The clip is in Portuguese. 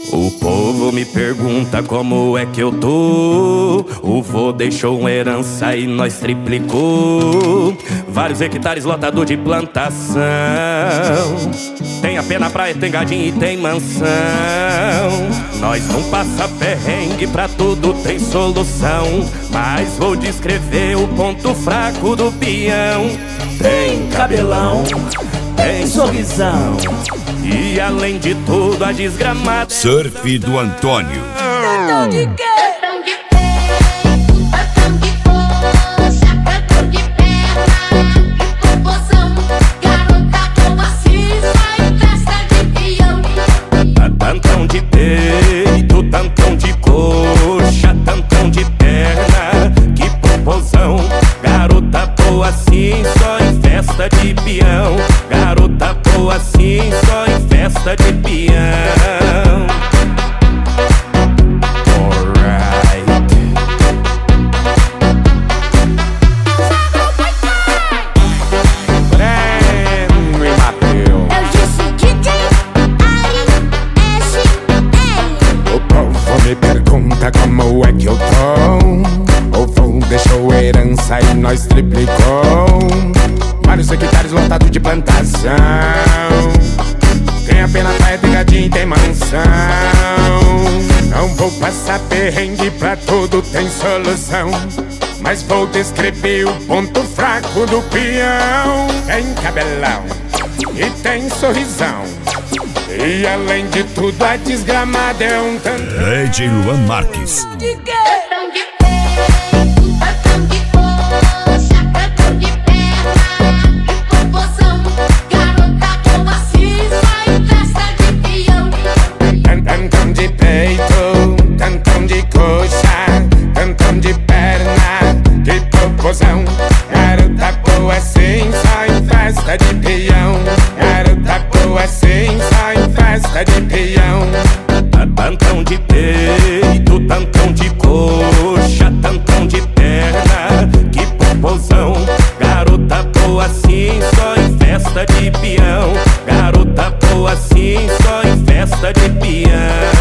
O povo me pergunta como é que eu tô. O vô deixou uma herança e nós triplicou. Vários hectares lotado de plantação. Tem a pé na praia, tem gadinho e tem mansão. Nós não passa perrengue, pra tudo tem solução. Mas vou descrever o ponto fraco do peão. Tem cabelão, tem sorrisão, e além de tudo a desgramada Surf do Antônio. Tantão de quê? Tantão de pé, tantão de coxa, tantão de perna e popozão. Garota como assim, só em festa de peão. Tantão de peito, tantão de coxa, tantão de perna, que popozão. Garota boa assim, só em festa de peão. Garota boa assim, só em festa de peão. Alright. Breno e Mateus. Eu disse DJ Ari SL. O povo me pergunta como é que eu tô. O vô deixou herança e nós triplicou. Vários hectares lotados de plantação. Tem a pena praia, tem gadinho e tem mansão. Não vou passar perrengue, pra tudo tem solução. Mas vou descrever o ponto fraco do peão. Tem cabelão e tem sorrisão, e além de tudo a desgramada é um tantão. DJ Luan Marques. De quê? Tantão de pé, tantão de coxa, tantão de perna e popozão. Garota como assim, só em festa de peão. Tantão de peito, tantão de coxa, tantão de perna, que popozão. Garota boa assim, só em festa de peão. Garota boa assim, só em festa de peão. Tantão de peito, tantão de coxa, tantão de perna, que popozão. Garota boa assim, só em festa de peão. Garota boa assim, só em festa de peão.